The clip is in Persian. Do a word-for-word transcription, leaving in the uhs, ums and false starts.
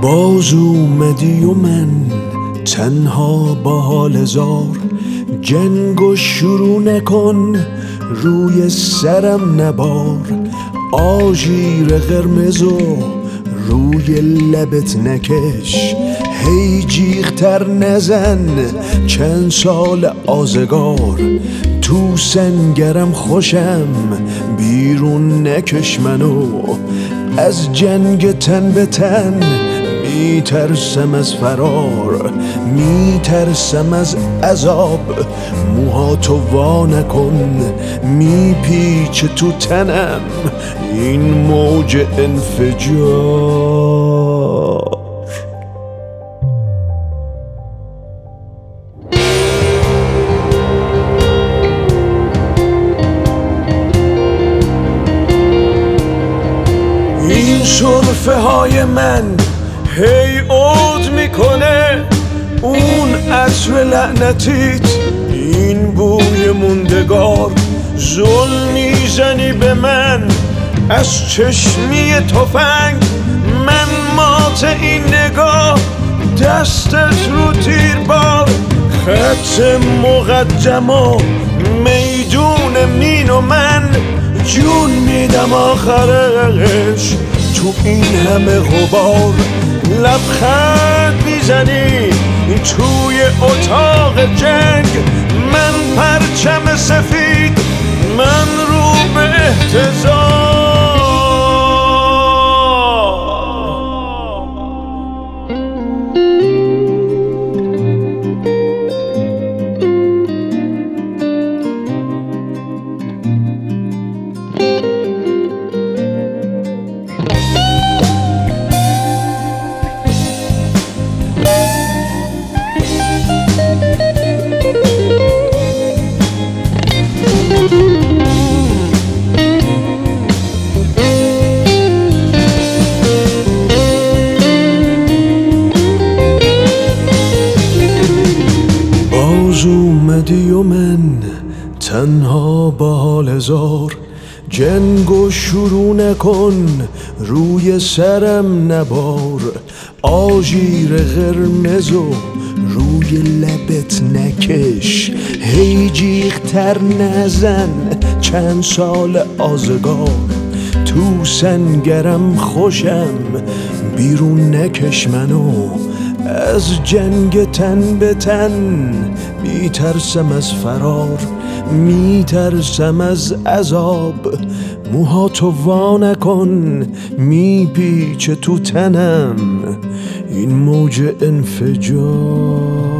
باز اومدی و من تنها با حال زار، جنگو شروع نکن روی سرم نبار، آژیر قرمزو روی لبت نکش، هی جیغتر نزن چند سال آزگار، تو سنگرم خوشم بیرون نکش منو، از جنگ تن به تن میترسم از فرار، میترسم از عذاب، موهاتو وا نکن میپیچ تو تنم این موج انفجار. این سرفه های من هی عود میکنه، اون عطر لعنتیت این بوی موندگار، ظلم میزنی به من از چشمی تفنگ، من مات این نگاه دستت رو تیر بار، خط مقدم و میدون مین و من جون میدم آخرش تو این همه غبار، لبخند میزنی توی اتاق جنگ، من پرچم سفید من رو به احتضار. اومدی و من تنها با حال زار، جنگو شروع نکن روی سرم نبار، آژیر قرمزو روی لبت نکش، هی جیغتر نزن چند سال آزگار، تو سنگرم خوشم بیرون نکش منو، از جنگ تن به تن میترسم از فرار، میترسم از عذاب، موهاتو وا نکن میپیچه تو تنم این موج انفجار.